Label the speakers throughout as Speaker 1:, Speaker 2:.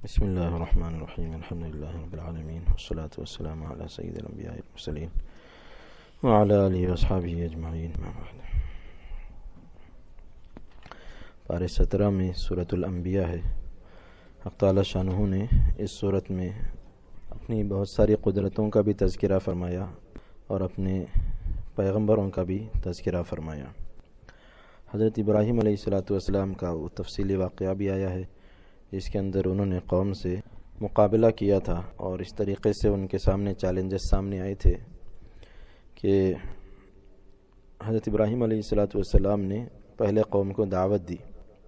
Speaker 1: بسم اللہ الرحمن الرحیم الحمد للہ رب العالمین والصلاة والسلام علی سید الانبیاء والمرسلین وعلی آلہ واصحابہ اجمعین اما بعد۔ پارہ 17 میں سورۃ الانبیاء ہے۔ حق تعالی شانہ نے اس سورت میں اپنی بہت ساری قدرتوں کا بھی تذکرہ فرمایا اور اپنے پیغمبروں کا بھی تذکرہ فرمایا۔ حضرت ابراہیم علیہ السلام کا وہ تفصیلی واقعہ بھی آیا ہے جس کے اندر انہوں نے قوم سے مقابلہ کیا تھا اور اس طریقے سے ان کے سامنے چیلنجز سامنے آئے تھے کہ حضرت ابراہیم علیہ السلام نے پہلے قوم کو دعوت دی۔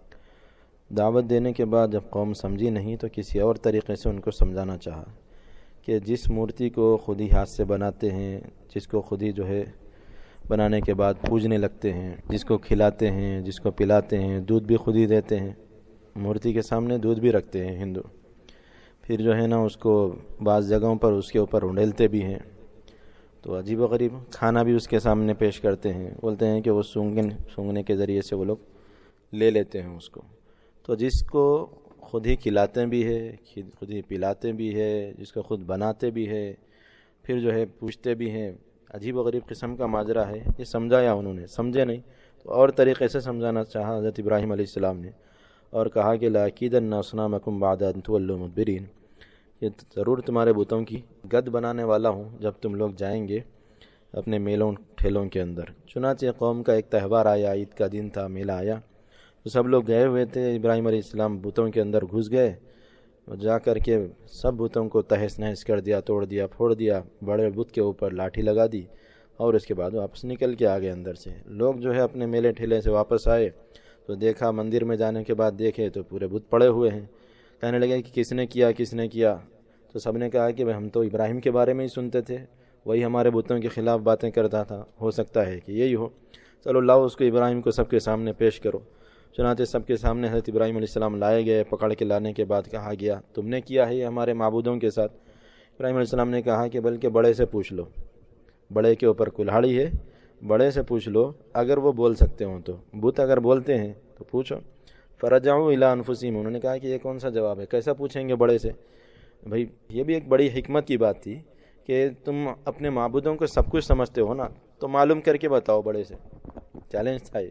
Speaker 1: دعوت دینے کے بعد جب قوم سمجھی نہیں تو کسی اور طریقے سے ان کو سمجھانا چاہا کہ جس مورتی کو خود ہی ہاتھ سے بناتے ہیں، جس کو خود ہی بنانے کے بعد پوجنے لگتے ہیں، جس کو کھلاتے ہیں، جس کو پلاتے ہیں، دودھ بھی خود ہی دیتے ہیں، مورتی کے سامنے دودھ بھی رکھتے ہیں ہندو، پھر اس کو بعض جگہوں پر اس کے اوپر انڈیلتے بھی ہیں، تو عجیب و غریب کھانا بھی اس کے سامنے پیش کرتے ہیں، بولتے ہیں کہ وہ سونگنے کے ذریعے سے وہ لوگ لے لیتے ہیں اس کو۔ تو جس کو خود ہی کھلاتے بھی ہے، خود ہی پلاتے بھی ہے، جس کو خود بناتے بھی ہے، پھر پوچھتے بھی ہیں، عجیب و غریب قسم کا ماجرا ہے۔ یہ سمجھایا انہوں نے، سمجھے نہیں تو اور طریقے سے سمجھانا چاہا حضرت ابراہیم علیہ السلام نے، اور کہا کہ لَأَكِيدَنَّ أَصْنَامَكُمْ بَعْدَ أَن تُوَلُّوا مُدْبِرِينَ، یہ ضرور تمہارے بتوں کی گد بنانے والا ہوں جب تم لوگ جائیں گے اپنے میلوں ٹھیلوں کے اندر۔ چنانچہ قوم کا ایک تہوار آیا، عید کا دن تھا، میلہ آیا، تو سب لوگ گئے ہوئے تھے۔ ابراہیم علیہ السلام بتوں کے اندر گھس گئے اور جا کر کے سب بتوں کو تہس نہس کر دیا، توڑ دیا، پھوڑ دیا، بڑے بت کے اوپر لاٹھی لگا دی اور اس کے بعد واپس نکل کے آگے اندر سے۔ لوگ اپنے میلے ٹھیلے سے واپس آئے تو دیکھا، مندر میں جانے کے بعد دیکھے تو پورے بت پڑے ہوئے ہیں۔ کہنے لگے کہ کس نے کیا تو سب نے کہا کہ ہم تو ابراہیم کے بارے میں ہی سنتے تھے، وہی ہمارے بتوں کے خلاف باتیں کرتا تھا، ہو سکتا ہے کہ یہی ہو، چلو لاؤ اس کو، ابراہیم کو سب کے سامنے پیش کرو۔ چنانچہ سب کے سامنے حضرت ابراہیم علیہ السلام لائے گئے، پکڑ کے لانے کے بعد کہا گیا تم نے کیا ہے یہ ہمارے معبودوں کے ساتھ؟ ابراہیم علیہ السلام نے کہا کہ بلکہ بڑے سے پوچھ لو، بڑے کے اوپر کلہاڑی ہے، بڑے سے پوچھ لو، اگر وہ بول سکتے ہوں تو، بت اگر بولتے ہیں تو پوچھو۔ فرجعوا الی انفسہم، انہوں نے کہا کہ یہ کون سا جواب ہے، کیسا پوچھیں گے بڑے سے؟ بھائی یہ بھی ایک بڑی حکمت کی بات تھی کہ تم اپنے معبودوں کو سب کچھ سمجھتے ہو نا، تو معلوم کر کے بتاؤ بڑے سے، چیلنج تھا یہ۔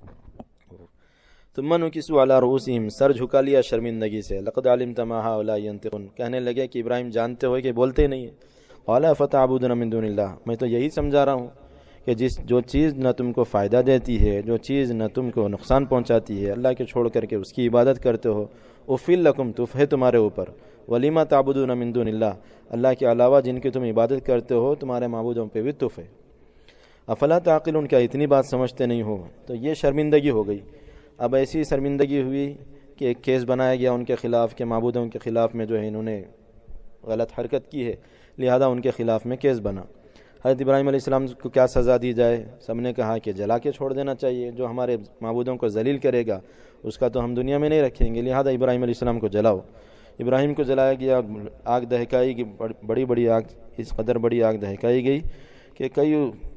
Speaker 1: ثم نکسوا علی رؤوسہم، سر جھکا لیا شرمندگی سے، لقد علمت ما هؤلاء ينطقون، کہنے لگے کہ ابراہیم جانتے ہوئے کہ بولتے ہی نہیں ہیں۔ قال فتعبدون من دون اللہ، میں تو یہی سمجھا رہا ہوں کہ جو چیز نہ تم کو فائدہ دیتی ہے، جو چیز نہ تم کو نقصان پہنچاتی ہے، اللہ کے چھوڑ کر کے اس کی عبادت کرتے ہو، افل لکم، تف ہے تمہارے اوپر، ولیما تعبدون من دون اللہ، اللہ کے علاوہ جن کی تم عبادت کرتے ہو تمہارے معبودوں پہ بھی تف ہے۔ افلا تعقلون، کیا اتنی بات سمجھتے نہیں ہو؟ تو یہ شرمندگی ہو گئی۔ اب ایسی شرمندگی ہوئی کہ ایک کیس بنایا گیا ان کے خلاف کہ معبودوں کے خلاف میں انہوں نے غلط حرکت کی ہے، لہذا ان کے خلاف میں کیس بنا۔ حضرت ابراہیم علیہ السلام کو کیا سزا دی جائے؟ سب نے کہا کہ جلا کے چھوڑ دینا چاہیے، جو ہمارے معبودوں کو ذلیل کرے گا اس کا تو ہم دنیا میں نہیں رکھیں گے، لہذا ابراہیم علیہ السلام کو جلاؤ۔ ابراہیم کو جلایا گیا، آگ دہکائی گئی، بڑی آگ، اس قدر بڑی آگ دہکائی گئی کہ کئی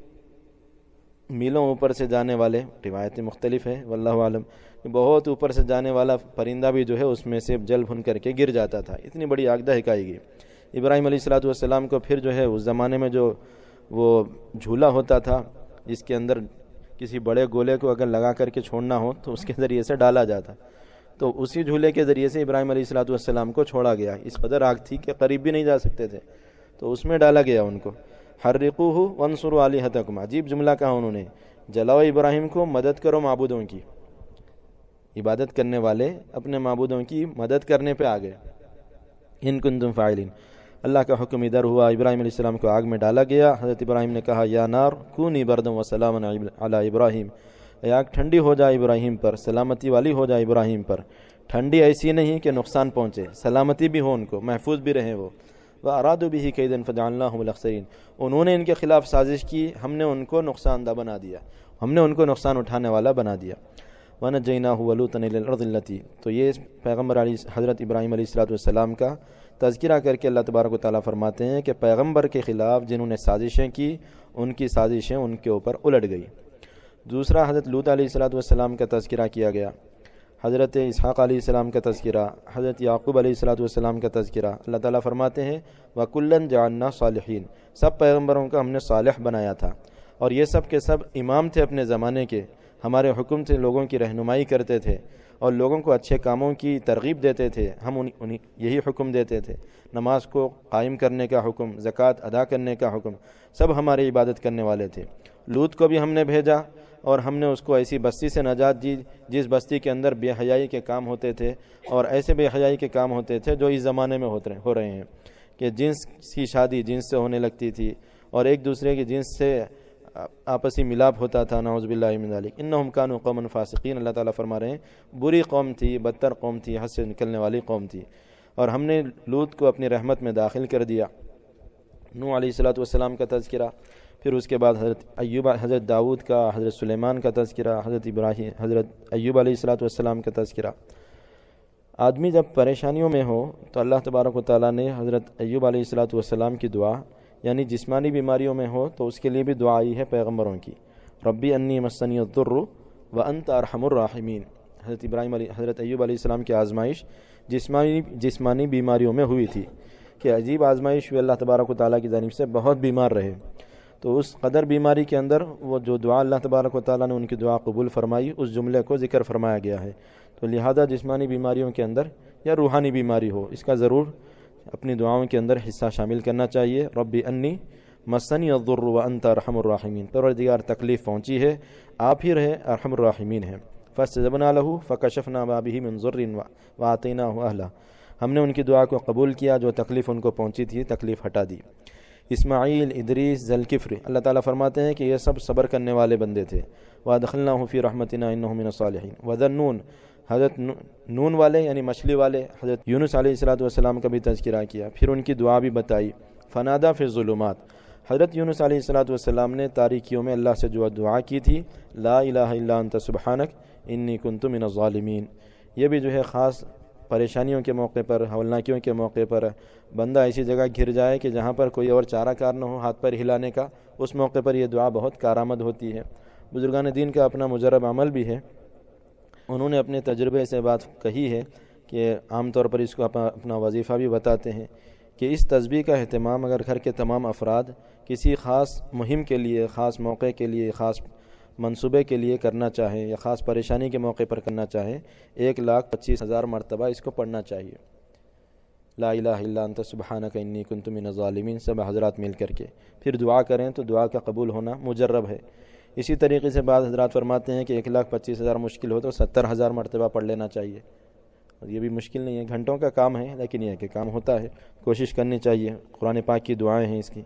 Speaker 1: میلوں اوپر سے جانے والے، روایتیں مختلف ہیں واللہ عالم، بہت اوپر سے جانے والا پرندہ بھی اس میں سے جل بھن کر کے گر جاتا تھا، اتنی بڑی آگ دہکائی گئی۔ ابراہیم علیہ السلام کو پھر اس زمانے میں وہ جھولا ہوتا تھا جس کے اندر کسی بڑے گولے کو اگر لگا کر کے چھوڑنا ہو تو اس کے ذریعے سے ڈالا جاتا، تو اسی جھولے کے ذریعے سے ابراہیم علیہ السلام کو چھوڑا گیا۔ اس قدر آگ تھی کہ قریب بھی نہیں جا سکتے تھے، تو اس میں ڈالا گیا ان کو۔ حرقوہ وانصروا آلہتکم، عجیب جملہ کہا انہوں نے، جلاؤ ابراہیم کو، مدد کرو معبودوں کی۔ عبادت کرنے والے اپنے معبودوں کی مدد کرنے پہ آ گئے۔ ان کنتم فاعلین، اللہ کا حکم ادھر ہوا، ابراہیم علیہ السلام کو آگ میں ڈالا گیا۔ حضرت ابراہیم نے کہا یا نار کونی بردا وسلاما علی ابراہیم، اے آگ ٹھنڈی ہو جائے ابراہیم پر، سلامتی والی ہو جائے ابراہیم پر، ٹھنڈی ایسی نہیں کہ نقصان پہنچے، سلامتی بھی ہو، ان کو محفوظ بھی رہیں وہ۔ وَأَرَادُوا بِهِ كَيْدًا فَجَعَلْنَاهُمُ الْأَخْسَرِينَ، انہوں نے ان کے خلاف سازش کی، ہم نے ان کو نقصان دہ بنا دیا، ہم نے ان کو نقصان اٹھانے والا بنا دیا۔ وَنَجَّيْنَاهُ وَلُوطًا إِلَى الْأَرْضِ الَّتِي، تو یہ پیغمبر حضرت ابراہیم علیہ السلام کا تذکرہ کر کے اللہ تبارک و تعالیٰ فرماتے ہیں کہ پیغمبر کے خلاف جنہوں نے سازشیں کی، ان کی سازشیں ان کے اوپر الٹ گئی۔ دوسرا حضرت لوط علیہ السلام کا تذکرہ کیا گیا۔ حضرت اسحاق علیہ السلام کا تذکرہ، حضرت یعقوب علیہ السلام کا تذکرہ۔ اللہ تعالیٰ فرماتے ہیں وَكُلًّا جَعَلْنَا صَالِحِينَ، سب پیغمبروں کو ہم نے صالح بنایا تھا، اور یہ سب کے سب امام تھے اپنے زمانے کے، ہمارے حکم سے لوگوں کی رہنمائی کرتے تھے اور لوگوں کو اچھے کاموں کی ترغیب دیتے تھے، ہم انہیں یہی حکم دیتے تھے، نماز کو قائم کرنے کا حکم، زکوٰۃ ادا کرنے کا حکم، سب ہماری عبادت کرنے والے تھے۔ لوط کو بھی ہم نے بھیجا اور ہم نے اس کو ایسی بستی سے نجات دی جس بستی کے اندر بے حیائی کے کام ہوتے تھے، اور ایسے بے حیائی کے کام ہوتے تھے جو اس زمانے میں ہو رہے ہیں، کہ جنس کی شادی جنس سے ہونے لگتی تھی اور ایک دوسرے کی جنس سے آپسی ملاپ ہوتا تھا، نعوذ باللہ من ذالک، انہم کانوا قوما فاسقین۔ اللہ تعالیٰ فرما رہے ہیں بری قوم تھی، بدتر قوم تھی، حد سے نکلنے والی قوم تھی، اور ہم نے لوط کو اپنی رحمت میں داخل کر دیا۔ نوح علیہ السلام کا تذکرہ، پھر اس کے بعد حضرت داؤد کا، حضرت سلیمان کا تذکرہ، حضرت ایوب علیہ السلام کا تذکرہ۔ آدمی جب پریشانیوں میں ہو تو اللہ تبارک و تعالیٰ نے حضرت ایوب علیہ السلام کی دعا، یعنی جسمانی بیماریوں میں ہو تو اس کے لیے بھی دعا آئی ہے پیغمبروں کی، ربی انی مسنی الضر وانت ارحم الراحمین۔ حضرت ایوب علیہ السلام کی آزمائش جسمانی بیماریوں میں ہوئی تھی، کہ عجیب آزمائش ہوئی، اللہ تبارک و تعالیٰ کی جانب سے بہت بیمار رہے، تو اس قدر بیماری کے اندر وہ جو دعا اللہ تبارک و تعالیٰ نے ان کی دعا قبول فرمائی، اس جملے کو ذکر فرمایا گیا ہے۔ تو لہذا جسمانی بیماریوں کے اندر یا روحانی بیماری ہو، اس کا ضرور اپنی دعاؤں کے اندر حصہ شامل کرنا چاہیے۔ ربی انی مسنی الضر وانت ارحم الراحمین، پروردگار تکلیف پہنچی ہے، آپ ہی رہے ارحم الراحمین ہیں۔ فاستجبنا له فکشفنا ما به من ضر وآتیناہ اہلہ، ہم نے ان کی دعا کو قبول کیا، جو تکلیف ان کو پہنچی تھی تکلیف ہٹا دی۔ اسماعیل، ادریس، ذوالکفل، اللہ تعالیٰ فرماتے ہیں کہ یہ سب صبر کرنے والے بندے تھے۔ وادخلناہ فی رحمتنا انہ من الصالحین۔ وذنون، حضرت نون والے یعنی مچھلی والے حضرت یونس علیہ السلام کا بھی تذکرہ کیا، پھر ان کی دعا بھی بتائی۔ فنادا فی الظلمات، حضرت یونس علیہ السلام نے تاریکیوں میں اللہ سے جو دعا کی تھی، لا الہ الا انت سبحانک انی کنت من الظالمین۔ یہ بھی جو ہے خاص پریشانیوں کے موقع پر، ہولناکیوں کے موقع پر، بندہ ایسی جگہ گھر جائے کہ جہاں پر کوئی اور چارہ کار نہ ہو ہاتھ پر ہلانے کا، اس موقع پر یہ دعا بہت کارآمد ہوتی ہے۔ بزرگان دین کا اپنا مجرب عمل بھی ہے، انہوں نے اپنے تجربے سے بات کہی ہے کہ عام طور پر اس کو اپنا وظیفہ بھی بتاتے ہیں کہ اس تسبیح کا اہتمام اگر گھر کے تمام افراد کسی خاص مہم کے لیے، خاص موقع کے لیے، خاص منصوبے کے لیے کرنا چاہیں یا خاص پریشانی کے موقع پر کرنا چاہیں، 1,25,000 مرتبہ اس کو پڑھنا چاہیے، لا الہ الا انت سبحانک انی کنت من الظالمین، سب حضرات مل کر کے پھر دعا کریں تو دعا کا قبول ہونا مجرب ہے۔ اسی طریقے سے بعض حضرات فرماتے ہیں کہ 1,25,000 مشکل ہو تو 70,000 مرتبہ پڑھ لینا چاہیے، اور یہ بھی مشکل نہیں ہے، گھنٹوں کا کام ہے، لیکن یہ کہ کام ہوتا ہے، کوشش کرنی چاہیے۔ قرآن پاک کی دعائیں ہیں اس کی۔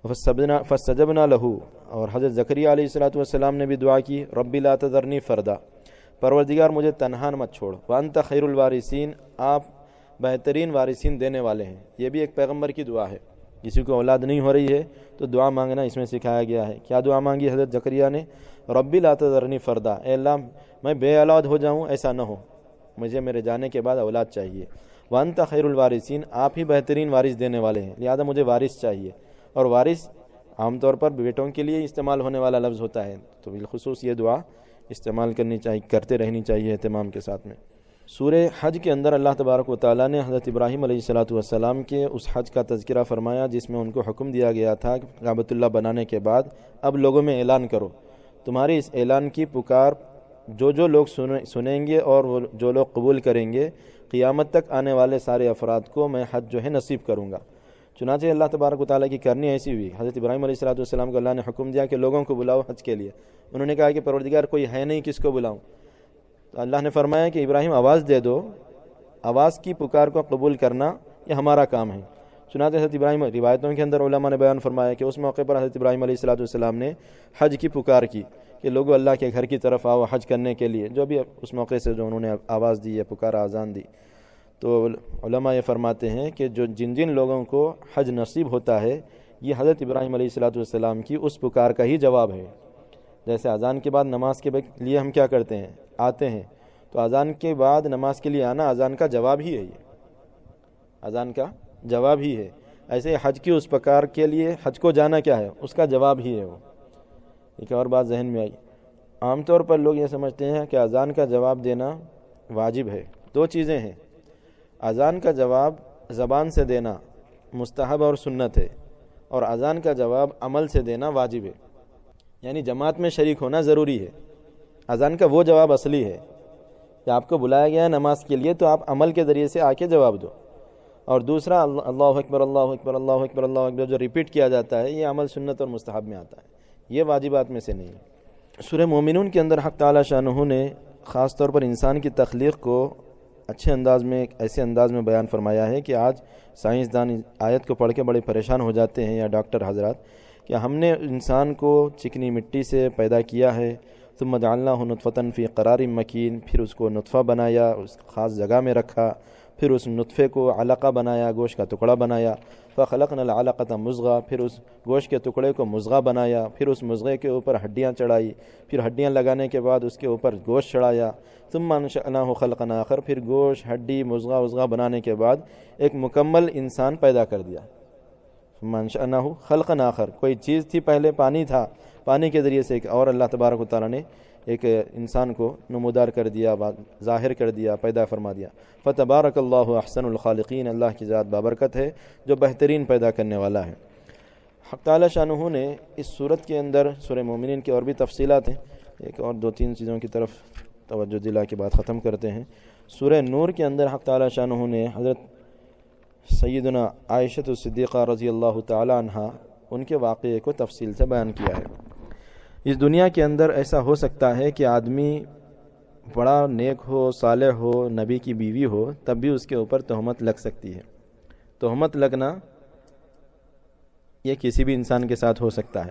Speaker 1: فاستجبنا لہ، اور حضرت زکریا علیہ السلام نے بھی دعا کی، رب لا تذرنی فردا، پروردگار مجھے تنہا مت چھوڑ، وانت خیر الوارثین، آپ بہترین وارثین دینے والے ہیں۔ یہ بھی ایک پیغمبر کی دعا ہے، کسی کو اولاد نہیں ہو رہی ہے تو دعا مانگنا اس میں سکھایا گیا ہے۔ کیا دعا مانگی حضرت زکریا نے؟ رب لا تذرنی فردا، اے اللہ میں بے اولاد ہو جاؤں ایسا نہ ہو، مجھے میرے جانے کے بعد اولاد چاہیے۔ وانت خیر الوارثین، آپ ہی بہترین وارث دینے والے ہیں، لہذا مجھے وارث چاہیے، اور وارث عام طور پر بیٹوں کے لیے استعمال ہونے والا لفظ ہوتا ہے، تو بالخصوص یہ دعا استعمال کرنی چاہیے، کرتے رہنی چاہیے اہتمام کے ساتھ میں۔ سورہ حج کے اندر اللہ تبارک و تعالیٰ نے حضرت ابراہیم علیہ السلام کے اس حج کا تذکرہ فرمایا جس میں ان کو حکم دیا گیا تھا کہ کعبۃ اللہ بنانے کے بعد اب لوگوں میں اعلان کرو، تمہاری اس اعلان کی پکار جو لوگ سنیں گے اور وہ جو لوگ قبول کریں گے، قیامت تک آنے والے سارے افراد کو میں حج جو ہے نصیب کروں گا۔ چنانچہ اللہ تبارک و تعالیٰ کی کرنی ایسی ہوئی، حضرت ابراہیم علیہ السلام کو اللہ نے حکم دیا کہ لوگوں کو بلاؤ حج کے لیے۔ انہوں نے کہا کہ پروردگار کوئی ہے نہیں، کس کو بلاؤں؟ تو اللہ نے فرمایا کہ ابراہیم آواز دے دو، آواز کی پکار کو قبول کرنا یہ ہمارا کام ہے۔ چنانچہ حضرت ابراہیم، روایتوں کے اندر علماء نے بیان فرمایا کہ اس موقع پر حضرت ابراہیم علیہ السلام نے حج کی پکار کی کہ لوگوں اللہ کے گھر کی طرف آؤ حج کرنے کے لیے، جو بھی اس موقع سے جو انہوں نے آواز دی ہے، پکارا، اذان دی۔ تو علماء یہ فرماتے ہیں کہ جن لوگوں کو حج نصیب ہوتا ہے، یہ حضرت ابراہیم علیہ السلام کی اس پکار کا ہی جواب ہے۔ جیسے اذان کے بعد نماز کے لیے ہم کیا کرتے ہیں؟ آتے ہیں، تو اذان کے بعد نماز کے لیے آنا اذان کا جواب ہی ہے، یہ اذان کا جواب ہی ہے۔ ایسے حج کی اس پکار کے لیے حج کو جانا کیا ہے؟ اس کا جواب ہی ہے وہ۔ ایک اور بات ذہن میں آئی، عام طور پر لوگ یہ سمجھتے ہیں کہ اذان کا جواب دینا واجب ہے۔ دو چیزیں ہیں، اذان کا جواب زبان سے دینا مستحب اور سنت ہے، اور اذان کا جواب عمل سے دینا واجب ہے، یعنی جماعت میں شریک ہونا ضروری ہے۔ اذان کا وہ جواب اصلی ہے کہ آپ کو بلایا گیا ہے نماز کے لیے، تو آپ عمل کے ذریعے سے آ کے جواب دو۔ اور دوسرا اللہ اکبر اللہ اکبر اللہ اکبر اللہ اکبر جو ریپیٹ کیا جاتا ہے، یہ عمل سنت اور مستحب میں آتا ہے، یہ واجبات میں سے نہیں ہے۔ سورہ مومنون کے اندر حق تعالی شانہ نے خاص طور پر انسان کی تخلیق کو اچھے انداز میں، ایسے انداز میں بیان فرمایا ہے کہ آج سائنسدان آیت کو پڑھ کے بڑے پریشان ہو جاتے ہیں، یا ڈاکٹر حضرات، کہ ہم نے انسان کو چکنی مٹی سے پیدا کیا ہے، ثم جعلناہ نطفۃ فی قرار مکین، پھر اس کو نطفہ بنایا، اس خاص جگہ میں رکھا، پھر اس نطفے کو علقہ بنایا، گوشت کا ٹکڑا بنایا، فخلقنا العلقۃ مضغہ، پھر اس گوشت کے ٹکڑے کو مضغہ بنایا، پھر اس مضغے کے اوپر ہڈیاں چڑھائی، پھر ہڈیاں لگانے کے بعد اس کے اوپر گوشت چڑھایا، ثم انشأناہ خلقا آخر، پھر گوشت ہڈی مضغہ بنانے کے بعد ایک مکمل انسان پیدا کر دیا۔ ثم انشأناہ خلقا آخر، کوئی چیز تھی پہلے، پانی تھا، پانی کے ذریعے سے ایک اور اللہ تبارک و تعالیٰ نے ایک انسان کو نمودار کر دیا، ظاہر کر دیا، پیدا فرما دیا۔ فتبارک اللہ احسن الخالقین، اللہ کی ذات بابرکت ہے جو بہترین پیدا کرنے والا ہے۔ حق تعالی شانہ نے اس صورت کے اندر، سورہ مومنین کی اور بھی تفصیلات ہیں، ایک اور دو تین چیزوں کی طرف توجہ دلا کے بعد ختم کرتے ہیں۔ سورہ نور کے اندر حق تعالی شانہ نے حضرت سیدنا عائشہ صدیقہ رضی اللہ تعالی عنہ ان کے واقعے کو تفصیل سے بیان کیا ہے۔ اس دنیا کے اندر ایسا ہو سکتا ہے کہ آدمی بڑا نیک ہو، صالح ہو، نبی کی بیوی ہو، تب بھی اس کے اوپر تہمت لگ سکتی ہے۔ تہمت لگنا یہ کسی بھی انسان کے ساتھ ہو سکتا ہے۔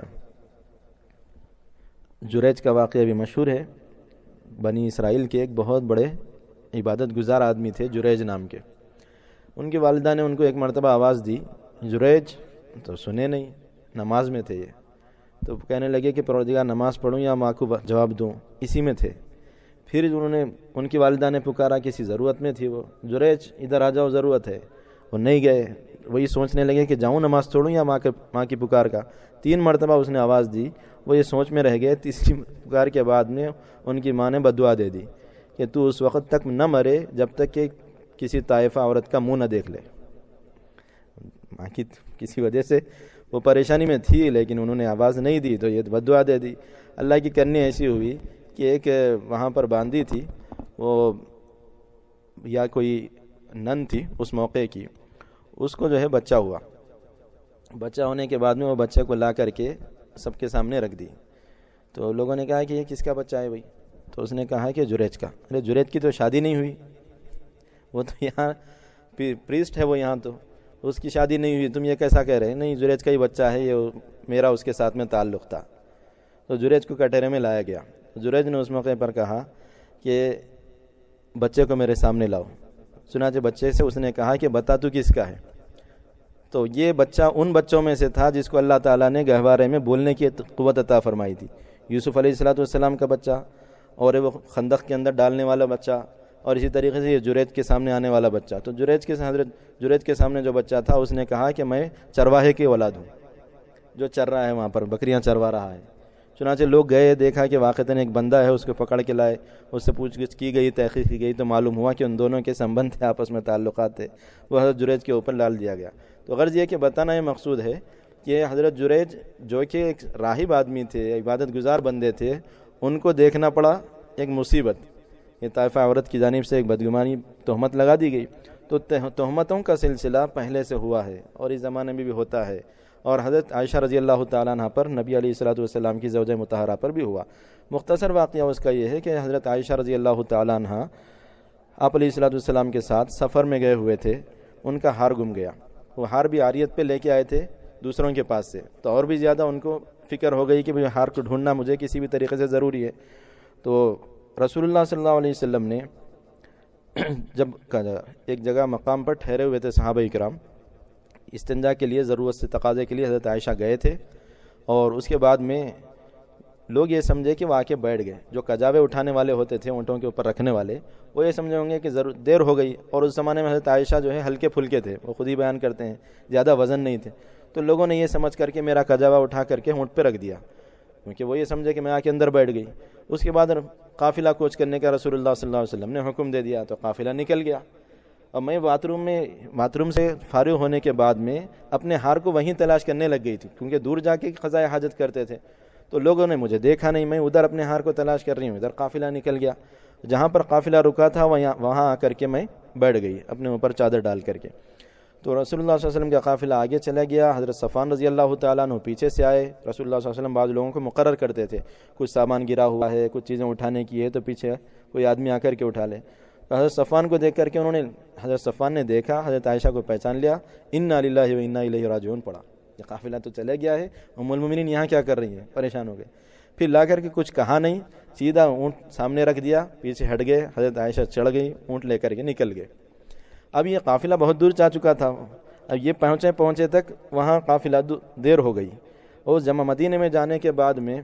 Speaker 1: جریج کا واقعہ بھی مشہور ہے، بنی اسرائیل کے ایک بہت بڑے عبادت گزار آدمی تھے جریج نام کے۔ ان کی والدہ نے ان کو ایک مرتبہ آواز دی، جریج، تو سنے نہیں، نماز میں تھے یہ، تو کہنے لگے کہ پروردگار نماز پڑھوں یا ماں کو جواب دوں، اسی میں تھے۔ پھر انہوں نے، ان کی والدہ نے پکارا، کسی ضرورت میں تھی وہ، جریج ادھر آ جاؤ ضرورت ہے، وہ نہیں گئے۔ وہی سوچنے لگے کہ جاؤں نماز چھوڑوں یا ماں کی پکار کا۔ 3 مرتبہ اس نے آواز دی، وہ یہ سوچ میں رہ گئے۔ تیسری پکار کے بعد میں ان کی ماں نے بددعا دے دی کہ تو اس وقت تک نہ مرے جب تک کہ کسی طائفہ عورت کا منہ نہ دیکھ لے۔ ماں کی کسی وجہ سے وہ پریشانی میں تھی، لیکن انہوں نے آواز نہیں دی تو یہ بددعا دے دی۔ اللہ کی کرنی ایسی ہوئی کہ ایک وہاں پر باندھی تھی، وہ یا کوئی نن تھی اس موقع کی، اس کو جو ہے بچہ ہوا۔ بچہ ہونے کے بعد میں وہ بچے کو لا کر کے سب کے سامنے رکھ دی۔ تو لوگوں نے کہا کہ یہ کس کا بچہ ہے بھائی؟ تو اس نے کہا کہ جریج کا۔ ارے جریج کی تو شادی نہیں ہوئی، وہ تو یہاں پریسٹ ہے، وہ یہاں تو اس کی شادی نہیں ہوئی، تم یہ کیسا کہہ رہے ہیں؟ نہیں، جریج کا ہی بچہ ہے، یہ میرا اس کے ساتھ میں تعلق تھا۔ تو جریج کو کٹہرے میں لایا گیا۔ جریج نے اس موقع پر کہا کہ بچے کو میرے سامنے لاؤ۔ چنانچہ بچے سے اس نے کہا کہ بتا تو کس کا ہے؟ تو یہ بچہ ان بچوں میں سے تھا جس کو اللہ تعالیٰ نے گہوارے میں بولنے کی قوت عطا فرمائی تھی۔ یوسف علیہ السلام کا بچہ، اور وہ خندق کے اندر ڈالنے والا بچہ، اور اسی طریقے سے یہ جریج کے سامنے آنے والا بچہ۔ تو حضرت جریج کے سامنے جو بچہ تھا اس نے کہا کہ میں چرواہے کی اولاد ہوں، جو چر رہا ہے وہاں پر، بکریاں چروا رہا ہے۔ چنانچہ لوگ گئے، دیکھا کہ واقعتاً ایک بندہ ہے، اس کو پکڑ کے لائے، اس سے پوچھ گچھ کی گئی، تحقیق کی گئی، تو معلوم ہوا کہ ان دونوں کے سمبند تھے، آپس میں تعلقات تھے۔ وہ حضرت جریج کے اوپر ڈال دیا گیا۔ تو غرض یہ کہ بتانا یہ مقصود ہے کہ حضرت جریج جو کہ ایک راہب آدمی تھے، عبادت گزار بندے تھے، ان کو دیکھنا پڑا ایک مصیبت، یہ طائفہ عورت کی جانب سے ایک بدگمانی تہمت لگا دی گئی۔ تو تہمتوں کا سلسلہ پہلے سے ہوا ہے اور اس زمانے میں بھی ہوتا ہے، اور حضرت عائشہ رضی اللہ تعالیٰ عنہ پر، نبی علیہ السلام کی زوجہ مطہرہ پر بھی ہوا۔ مختصر واقعہ اس کا یہ ہے کہ حضرت عائشہ رضی اللہ تعالیٰ عنہ آپ علیہ السلام کے ساتھ سفر میں گئے ہوئے تھے، ان کا ہار گم گیا۔ وہ ہار بھی عاریت پہ لے کے آئے تھے دوسروں کے پاس سے، تو اور بھی زیادہ ان کو فکر ہو گئی کہ ہار کو ڈھونڈنا مجھے کسی بھی طریقے سے ضروری ہے۔ تو رسول اللہ صلی اللہ علیہ وسلم نے جب ایک جگہ مقام پر ٹھہرے ہوئے تھے، صحابہ اکرام استنجا کے لیے، ضرورت سے تقاضے کے لیے حضرت عائشہ گئے تھے، اور اس کے بعد میں لوگ یہ سمجھے کہ وہ آ کے بیٹھ گئے۔ جو کجاوے اٹھانے والے ہوتے تھے، اونٹوں کے اوپر رکھنے والے، وہ یہ سمجھے ہوں گے کہ دیر ہو گئی، اور اس زمانے میں حضرت عائشہ جو ہے ہلکے پھلکے تھے، وہ خود ہی بیان کرتے ہیں، زیادہ وزن نہیں تھے۔ تو لوگوں نے یہ سمجھ کر کے میرا کجاوا اٹھا کر کے اونٹ پہ رکھ دیا۔ کیونکہ وہ یہ سمجھے کہ میں آ کے اندر بیٹھ گئی۔ اس کے بعد قافلہ کوچ کرنے کا رسول اللہ صلی اللہ علیہ وسلم نے حکم دے دیا تو قافلہ نکل گیا۔ اور میں باتھ روم سے فارغ ہونے کے بعد میں اپنے ہار کو وہیں تلاش کرنے لگ گئی تھی، کیونکہ دور جا کے قضائے حاجت کرتے تھے، تو لوگوں نے مجھے دیکھا نہیں، میں ادھر اپنے ہار کو تلاش کر رہی ہوں، ادھر قافلہ نکل گیا۔ جہاں پر قافلہ رکا تھا وہاں آ کر کے میں بیٹھ گئی اپنے اوپر چادر ڈال کر کے۔ تو رسول اللہ صلی اللہ علیہ وسلم کا قافلہ آگے چلا گیا، حضرت صفوان رضی اللہ تعالیٰ عنہ پیچھے سے آئے۔ رسول اللہ صلی اللہ علیہ وسلم بعض لوگوں کو مقرر کرتے تھے، کچھ سامان گرا ہوا ہے، کچھ چیزیں اٹھانے کی ہے تو پیچھے کوئی آدمی آ کر کے اٹھا لے۔ تو حضرت صفوان کو دیکھ کر کے حضرت صفوان نے دیکھا، حضرت عائشہ کو پہچان لیا، انا للہ و انا الیہ راجعون پڑھا، یہ قافلہ تو چلے گیا ہے، ام المومنین یہاں کیا کر رہی ہیں، پریشان ہو گئے۔ پھر لا کر کے کچھ کہا نہیں، سیدھا اونٹ سامنے رکھ دیا، پیچھے ہٹ گئے، حضرت عائشہ چڑھ گئی، اونٹ لے کر کے نکل گئے۔ اب یہ قافلہ بہت دور جا چکا تھا، اب یہ پہنچے تک وہاں قافلہ دیر ہو گئی، اور جمع مدینے میں جانے کے بعد میں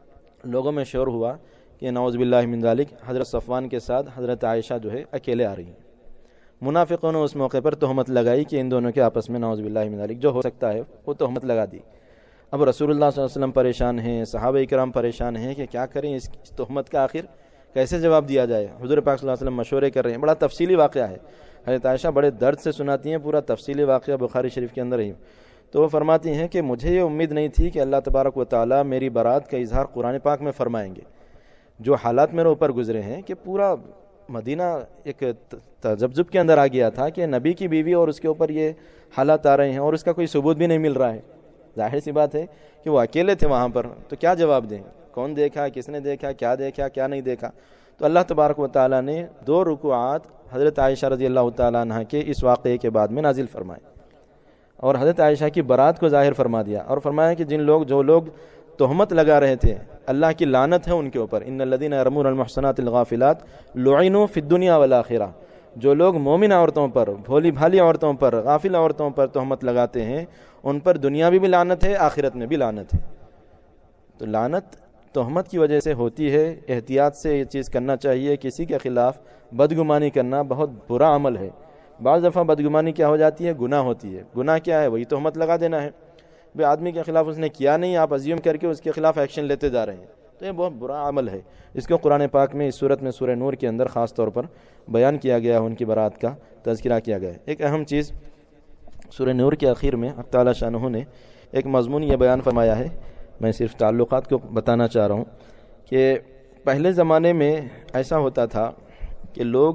Speaker 1: لوگوں میں شور ہوا کہ نعوذ باللہ من ذالک حضرت صفوان کے ساتھ حضرت عائشہ جو ہے اکیلے آ رہی ہیں۔ منافقوں نے اس موقع پر تہمت لگائی کہ ان دونوں کے آپس میں نعوذ باللہ من ذالک جو ہو سکتا ہے وہ تہمت لگا دی۔ اب رسول اللہ صلی اللہ علیہ وسلم پریشان ہیں، صحابہ کرام پریشان ہیں کہ کیا کریں، اس تہمت کا آخر کیسے جواب دیا جائے۔ حضور پاک صلی اللہ علیہ وسلم مشورے کر رہے ہیں، بڑا تفصیلی واقعہ ہے، حضرت عائشہ بڑے درد سے سناتی ہیں، پورا تفصیلی واقعہ بخاری شریف کے اندر ہی۔ تو وہ فرماتی ہیں کہ مجھے یہ امید نہیں تھی کہ اللہ تبارک و تعالیٰ میری برات کا اظہار قرآن پاک میں فرمائیں گے۔ جو حالات میرے اوپر گزرے ہیں کہ پورا مدینہ ایک تذبذب کے اندر آ گیا تھا کہ نبی کی بیوی اور اس کے اوپر یہ حالات آ رہے ہیں اور اس کا کوئی ثبوت بھی نہیں مل رہا ہے۔ ظاہر سی بات ہے کہ وہ اکیلے تھے وہاں پر، تو کیا جواب دیں، کون دیکھا، کس نے دیکھا، کیا نہیں دیکھا۔ تو اللہ تبارک و تعالیٰ نے 2 رکوعات حضرت عائشہ رضی اللہ تعالیٰ عنہ کے اس واقعے کے بعد میں نازل فرمائے اور حضرت عائشہ کی برات کو ظاہر فرما دیا، اور فرمایا کہ جو لوگ تہمت لگا رہے تھے، اللہ کی لعنت ہے ان کے اوپر، ان الذین یرمون المحصنات الغافلات لعنوا فی الدنیا والآخرہ۔ جو لوگ مومن عورتوں پر، بھولی بھالی عورتوں پر، غافل عورتوں پر تہمت لگاتے ہیں، ان پر دنیا بھی لعنت ہے، آخرت میں بھی لعنت ہے۔ تو لعنت تہمت کی وجہ سے ہوتی ہے، احتیاط سے یہ چیز کرنا چاہیے۔ کسی کے خلاف بدگمانی کرنا بہت برا عمل ہے۔ بعض دفعہ بدگمانی کیا ہو جاتی ہے، گناہ ہوتی ہے۔ گناہ کیا ہے، وہی تہمت لگا دینا ہے۔ بے آدمی کے خلاف اس نے کیا نہیں، آپ ازیوم کر کے اس کے خلاف ایکشن لیتے جا رہے ہیں، تو یہ بہت برا عمل ہے۔ اس کو قرآن پاک میں اس صورت میں سورہ نور کے اندر خاص طور پر بیان کیا گیا ہے، ان کی برات کا تذکرہ کیا گیا ہے۔ ایک اہم چیز سورہ نور کے آخر میں حق تعالیٰ شانہ نے ایک مضمون یہ بیان فرمایا ہے، میں صرف تعلقات کو بتانا چاہ رہا ہوں کہ پہلے زمانے میں ایسا ہوتا تھا کہ لوگ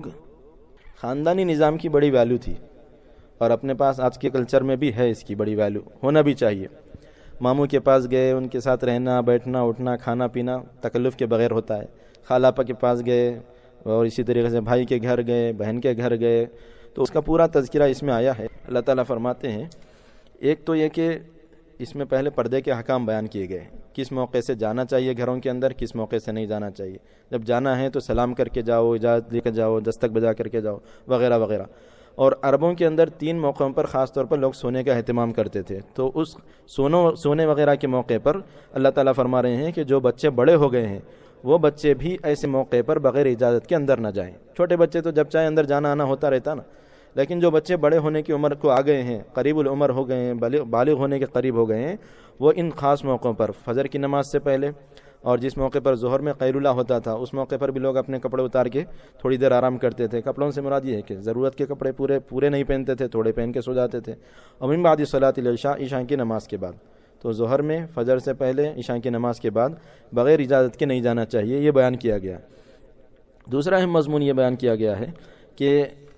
Speaker 1: خاندانی نظام کی بڑی ویلیو تھی، اور اپنے پاس آج کے کلچر میں بھی ہے، اس کی بڑی ویلیو ہونا بھی چاہیے۔ ماموں کے پاس گئے، ان کے ساتھ رہنا، بیٹھنا، اٹھنا، کھانا پینا تکلف کے بغیر ہوتا ہے۔ خالہ آپا کے پاس گئے، اور اسی طریقے سے بھائی کے گھر گئے، بہن کے گھر گئے، تو اس کا پورا تذکرہ اس میں آیا ہے۔ اللہ تعالیٰ فرماتے ہیں، ایک تو یہ کہ اس میں پہلے پردے کے احکام بیان کیے گئے، کس موقع سے جانا چاہیے گھروں کے اندر، کس موقع سے نہیں جانا چاہیے، جب جانا ہے تو سلام کر کے جاؤ، اجازت لے کر جاؤ، دستک بجا کر کے جاؤ، وغیرہ وغیرہ۔ اور عربوں کے اندر 3 موقعوں پر خاص طور پر لوگ سونے کا اہتمام کرتے تھے، تو اس سونے وغیرہ کے موقع پر اللہ تعالیٰ فرما رہے ہیں کہ جو بچے بڑے ہو گئے ہیں وہ بچے بھی ایسے موقع پر بغیر اجازت کے اندر نہ جائیں۔ چھوٹے بچے تو جب چاہے اندر جانا آنا ہوتا رہتا نا، لیکن جو بچے بڑے ہونے کی عمر کو آ گئے ہیں، قریب العمر ہو گئے ہیں، بالغ ہونے کے قریب ہو گئے ہیں، وہ ان خاص موقعوں پر فجر کی نماز سے پہلے، اور جس موقع پر ظہر میں قیلولہ ہوتا تھا اس موقع پر بھی لوگ اپنے کپڑے اتار کے تھوڑی دیر آرام کرتے تھے۔ کپڑوں سے مراد یہ ہے کہ ضرورت کے کپڑے پورے نہیں پہنتے تھے، تھوڑے پہن کے سو جاتے تھے۔ اور من بعد صلاۃ العشاء، عشاء کی نماز کے بعد، تو ظہر میں فجر سے پہلے، عشاء کی نماز کے بعد بغیر اجازت کے نہیں جانا چاہیے، یہ بیان کیا گیا۔ دوسرا اہم مضمون یہ بیان کیا گیا ہے کہ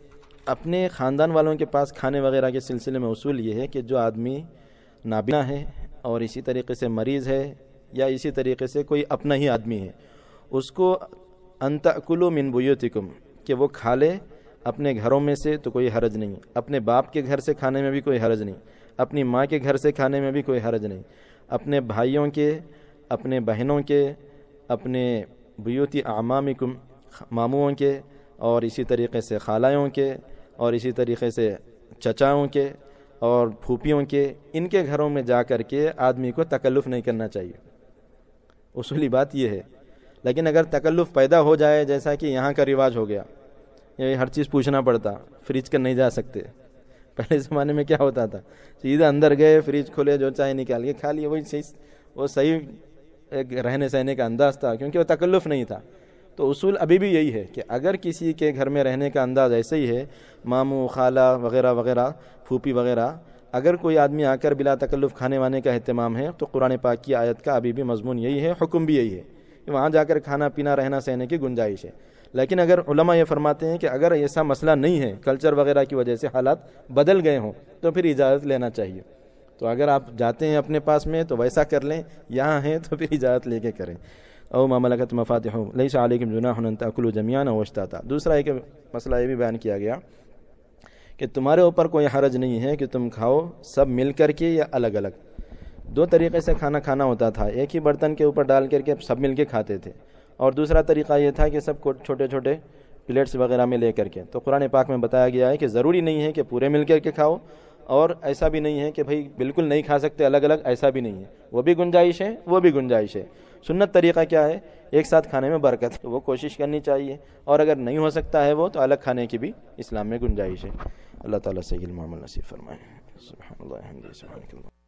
Speaker 1: اپنے خاندان والوں کے پاس کھانے وغیرہ کے سلسلے میں اصول یہ ہے کہ جو آدمی نابینا ہے اور اسی طریقے سے مریض ہے، یا اسی طریقے سے کوئی اپنا ہی آدمی ہے، اس کو ان تأکلوا من بیوتکم، کہ وہ کھا لے اپنے گھروں میں سے، تو کوئی حرج نہیں۔ اپنے باپ کے گھر سے کھانے میں بھی کوئی حرج نہیں، اپنی ماں کے گھر سے کھانے میں بھی کوئی حرج نہیں، اپنے بھائیوں کے، اپنے بہنوں کے، اپنے بیوت اعمامکم، ماموؤں کے، اور اسی طریقے سے خالایوں کے، اور اسی طریقے سے چچاؤں کے اور پھوپھیوں کے، ان کے گھروں میں جا کر کے آدمی کو تکلف نہیں کرنا چاہیے۔ اصولی بات یہ ہے، لیکن اگر تکلف پیدا ہو جائے، جیسا کہ یہاں کا رواج ہو گیا، یہ ہر چیز پوچھنا پڑتا، فریج کر نہیں جا سکتے۔ پہلے زمانے میں کیا ہوتا تھا، سیدھا اندر گئے، فریج کھولے، جو چاہے نکال کے کھا لیے، وہ صحیح ایک رہنے سہنے کا انداز تھا، کیونکہ وہ تکلف نہیں تھا۔ تو اصول ابھی بھی یہی ہے کہ اگر کسی کے گھر میں رہنے کا انداز ایسے ہی ہے، ماموں خالہ وغیرہ وغیرہ پھوپھی وغیرہ، اگر کوئی آدمی آ کر بلا تکلف کھانے وانے کا اہتمام ہے تو قرآن پاک کی آیت کا ابھی بھی مضمون یہی ہے، حکم بھی یہی ہے کہ وہاں جا کر کھانا پینا رہنا سہنے کی گنجائش ہے۔ لیکن اگر علماء یہ فرماتے ہیں کہ اگر ایسا مسئلہ نہیں ہے، کلچر وغیرہ کی وجہ سے حالات بدل گئے ہوں، تو پھر اجازت لینا چاہیے۔ تو اگر آپ جاتے ہیں اپنے پاس میں تو ویسا کر لیں، یہاں ہیں تو پھر اجازت لے کے کریں۔ او ما ملکت مفاتحہ لیس علیکم جناح ان تاکلوا جميعا او اشتاتا۔ دوسرا ایک مسئلہ یہ بھی بیان کیا گیا کہ تمہارے اوپر کوئی حرج نہیں ہے کہ تم کھاؤ سب مل کر کے یا الگ الگ۔ دو طریقے سے کھانا کھانا ہوتا تھا، ایک ہی برتن کے اوپر ڈال کر کے سب مل کے کھاتے تھے، اور دوسرا طریقہ یہ تھا کہ سب کو چھوٹے چھوٹے پلیٹس وغیرہ میں لے کر کے۔ تو قرآن پاک میں بتایا گیا ہے کہ ضروری نہیں ہے کہ پورے مل کر کے کھاؤ، اور ایسا بھی نہیں ہے کہ بھئی بالکل نہیں کھا سکتے الگ الگ، ایسا بھی نہیں ہے، وہ بھی گنجائش ہے، وہ بھی گنجائش ہے۔ سنت طریقہ کیا ہے؟ ایک ساتھ کھانے میں برکت ہے، وہ کوشش کرنی چاہیے، اور اگر نہیں ہو سکتا ہے وہ تو الگ کھانے کی بھی اسلام میں گنجائش ہے۔ اللہ تعالیٰ صحیح علم عمل نصیب فرمائے۔ سبحان اللہ، الحمد للہ، سبحانک اللہ۔